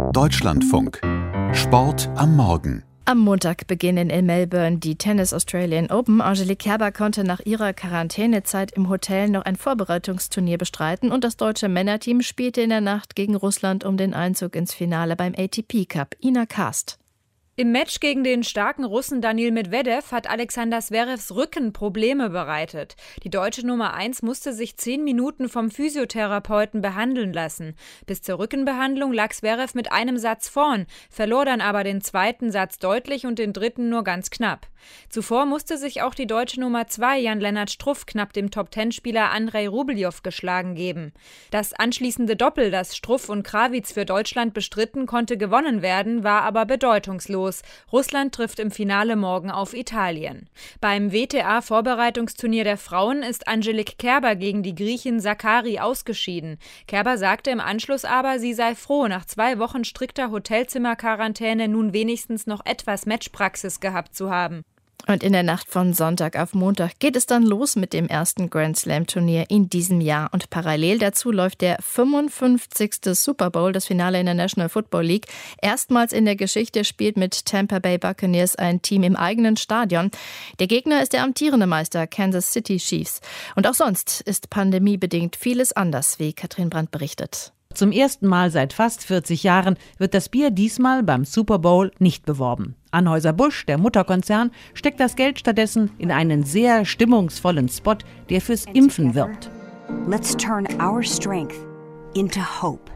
Deutschlandfunk. Sport am Morgen. Am Montag beginnen in Melbourne die Tennis Australian Open. Angelique Kerber konnte nach ihrer Quarantänezeit im Hotel noch ein Vorbereitungsturnier bestreiten und das deutsche Männerteam spielte in der Nacht gegen Russland um den Einzug ins Finale beim ATP Cup. Ina Karst. Im Match gegen den starken Russen Daniil Medvedev hat Alexander Zverevs Rücken Probleme bereitet. Die deutsche Nummer 1 musste sich 10 Minuten vom Physiotherapeuten behandeln lassen. Bis zur Rückenbehandlung lag Zverev mit einem Satz vorn, verlor dann aber den zweiten Satz deutlich und den dritten nur ganz knapp. Zuvor musste sich auch die deutsche Nummer 2 Jan-Lennart Struff knapp dem Top-10-Spieler Andrei Rublev geschlagen geben. Das anschließende Doppel, das Struff und Krawitz für Deutschland bestritten, konnte gewonnen werden, war aber bedeutungslos. Russland trifft im Finale morgen auf Italien. Beim WTA-Vorbereitungsturnier der Frauen ist Angelique Kerber gegen die Griechin Sakkari ausgeschieden. Kerber sagte im Anschluss aber, sie sei froh, nach 2 Wochen strikter Hotelzimmerquarantäne nun wenigstens noch etwas Matchpraxis gehabt zu haben. Und in der Nacht von Sonntag auf Montag geht es dann los mit dem ersten Grand-Slam-Turnier in diesem Jahr. Und parallel dazu läuft der 55. Super Bowl, das Finale in der National Football League. Erstmals in der Geschichte spielt mit Tampa Bay Buccaneers ein Team im eigenen Stadion. Der Gegner ist der amtierende Meister Kansas City Chiefs. Und auch sonst ist pandemiebedingt vieles anders, wie Katrin Brandt berichtet. Zum ersten Mal seit fast 40 Jahren wird das Bier diesmal beim Super Bowl nicht beworben. Anheuser-Busch, der Mutterkonzern, steckt das Geld stattdessen in einen sehr stimmungsvollen Spot, der fürs Impfen wirbt. Let's turn our strength into hope.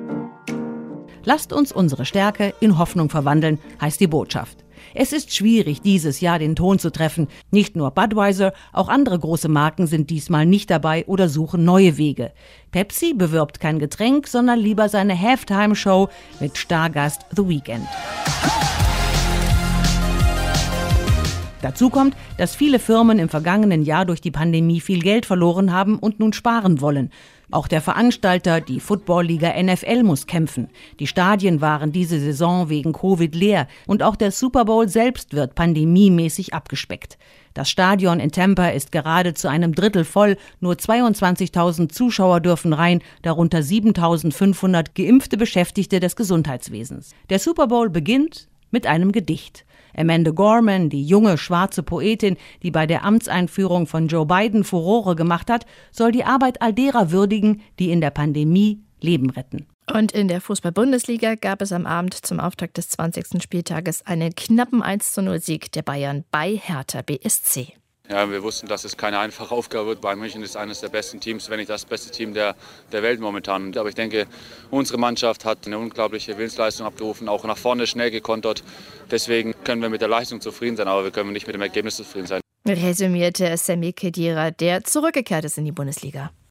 Lasst uns unsere Stärke in Hoffnung verwandeln, heißt die Botschaft. Es ist schwierig, dieses Jahr den Ton zu treffen. Nicht nur Budweiser, auch andere große Marken sind diesmal nicht dabei oder suchen neue Wege. Pepsi bewirbt kein Getränk, sondern lieber seine Halftime-Show mit Stargast The Weeknd. Dazu kommt, dass viele Firmen im vergangenen Jahr durch die Pandemie viel Geld verloren haben und nun sparen wollen. Auch der Veranstalter, die Football-Liga NFL, muss kämpfen. Die Stadien waren diese Saison wegen Covid leer und auch der Super Bowl selbst wird pandemiemäßig abgespeckt. Das Stadion in Tampa ist gerade zu einem Drittel voll, nur 22.000 Zuschauer dürfen rein, darunter 7.500 geimpfte Beschäftigte des Gesundheitswesens. Der Super Bowl beginnt mit einem Gedicht. Amanda Gorman, die junge schwarze Poetin, die bei der Amtseinführung von Joe Biden Furore gemacht hat, soll die Arbeit all derer würdigen, die in der Pandemie Leben retten. Und in der Fußball-Bundesliga gab es am Abend zum Auftakt des 20. Spieltages einen knappen 1:0-Sieg der Bayern bei Hertha BSC. Ja, wir wussten, dass es keine einfache Aufgabe wird. Bayern München ist eines der besten Teams, wenn nicht das beste Team der Welt momentan. Aber ich denke, unsere Mannschaft hat eine unglaubliche Willensleistung abgerufen, auch nach vorne schnell gekontert. Deswegen können wir mit der Leistung zufrieden sein, aber wir können nicht mit dem Ergebnis zufrieden sein. Resümierte Sami Khedira, der zurückgekehrt ist in die Bundesliga.